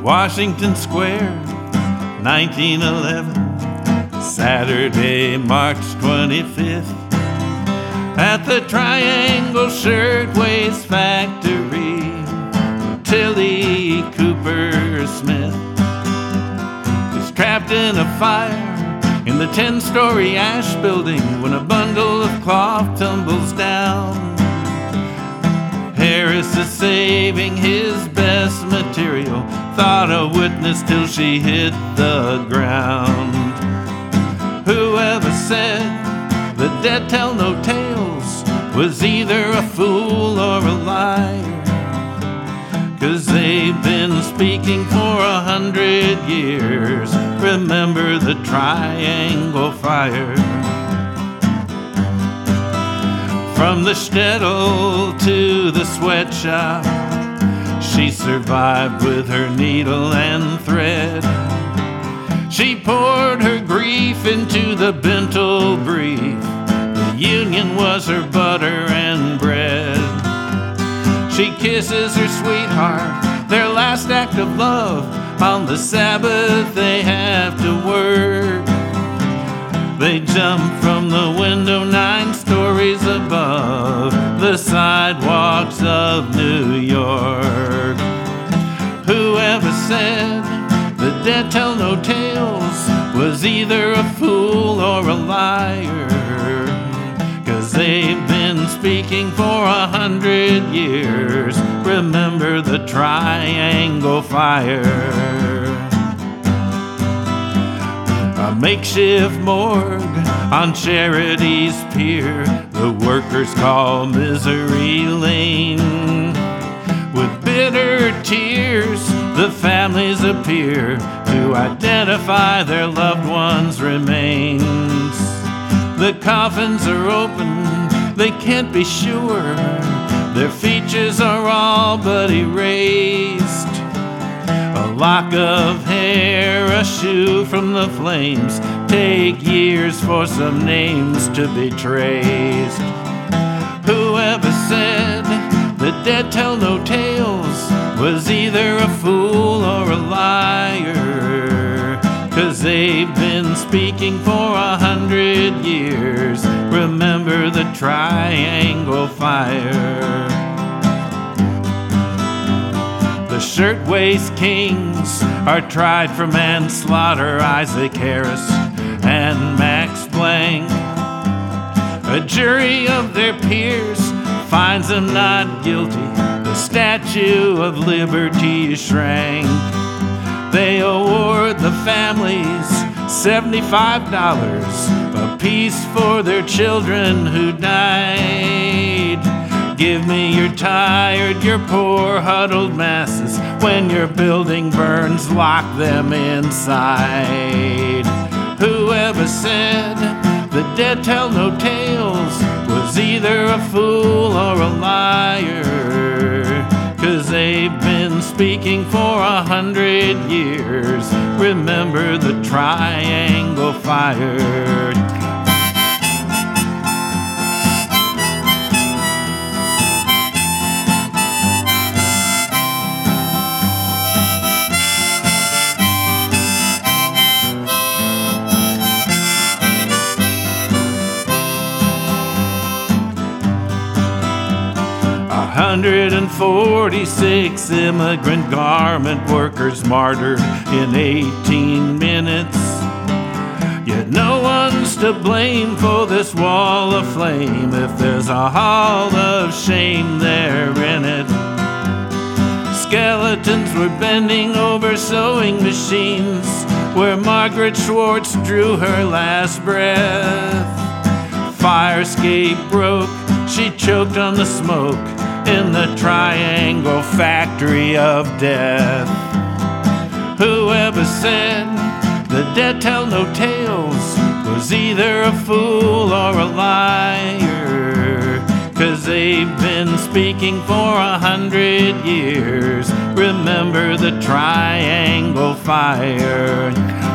Washington Square, 1911, Saturday, March 25th. At the Triangle Shirtwaist Factory, Tilly Cooper Smith is trapped in a fire in the 10-story ash building when a bundle of cloth tumbles down. Harris is saving his best material, thought a witness till she hit the ground. Whoever said the dead tell no tales was either a fool or a liar, 'cause they've been speaking for 100 years. Remember the Triangle Fire. From the shtetl to the sweatshop, she survived with her needle and thread. She poured her grief into the Bintel brief. The Union was her butter and bread. She kisses her sweetheart, their last act of love. On the Sabbath they have to work. They jump from the window 9 stories above the sidewalks of New York. Whoever said the dead tell no tales was either a fool or a liar, 'cause they've been speaking for 100 years. Remember the Triangle Fire. A makeshift morgue on Charity's Pier, the workers call Misery Lane. With bitter tears, the families appear to identify their loved ones' remains. The coffins are open, they can't be sure. Their features are all but erased. A lock of hair, a shoe from the flames, take years for some names to be traced. Whoever said the dead tell no tales was either a fool or a liar, 'cause they've been speaking for 100 years. Remember the Triangle Fire. The Shirtwaist Kings are tried for manslaughter, Isaac Harris and Max Blank. A jury of their peers finds them not guilty. The Statue of Liberty shrank. They award the families $75 apiece for their children who died. Give me your tired, your poor, huddled masses. When your building burns, lock them inside. Whoever said the dead tell no tales was either a fool or a liar, 'cause they've been speaking for 100 years. Remember the Triangle Fire. 146 immigrant garment workers martyred in 18 minutes. Yet no one's to blame for this wall of flame. If there's a hall of shame, they're in it. Skeletons were bending over sewing machines where Margaret Schwartz drew her last breath. Fire escape broke, she choked on the smoke in the Triangle Factory of Death. Whoever said the dead tell no tales was either a fool or a liar, 'cause they've been speaking for 100 years. Remember the Triangle Fire.